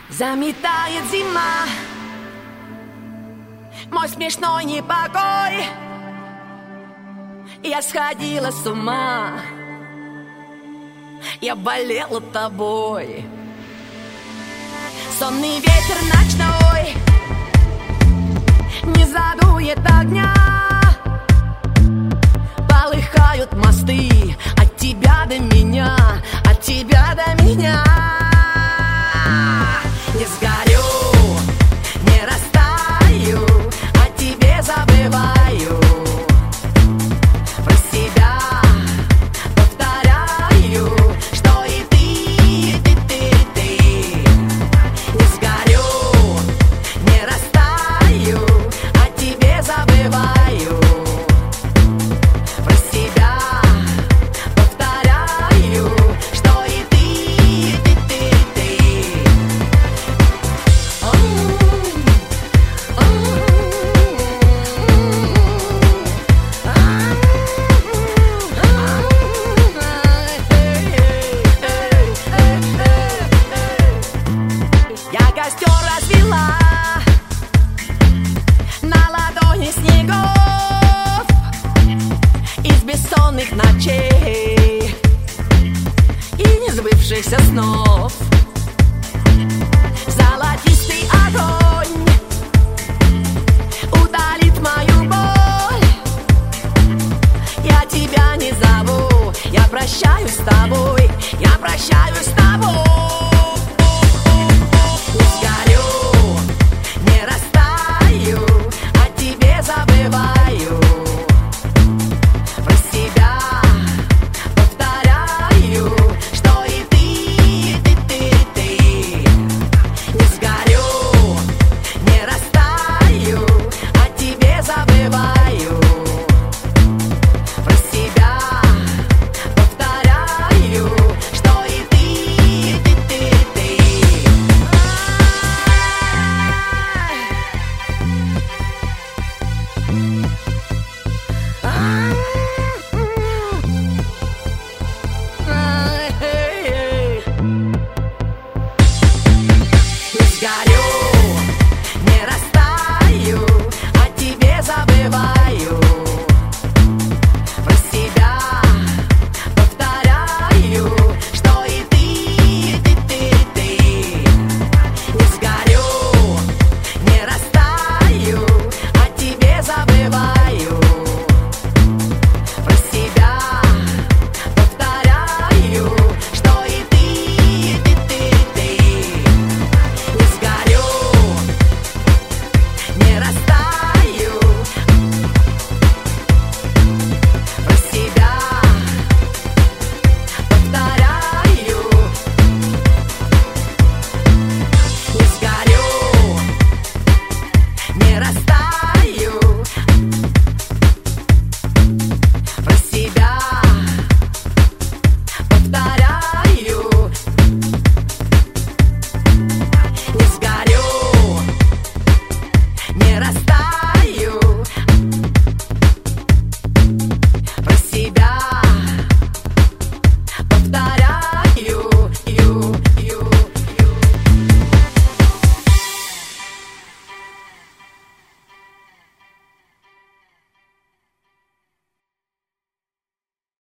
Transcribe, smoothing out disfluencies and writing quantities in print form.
Заметает зима мой смешной непокой. Я сходила с ума, я болела тобой. Сонный ветер ночной не задует огня. Полыхают мосты от тебя до меня, от тебя до меня. Не сгорю, не растаю, о тебе забываю. Про себя повторяю, что и ты. Не сгорю, не растаю, о тебе забываю. Про себя повторяю, что и ты. Я костер развела на ладони снегов из бессонных ночей и несбывшихся снов.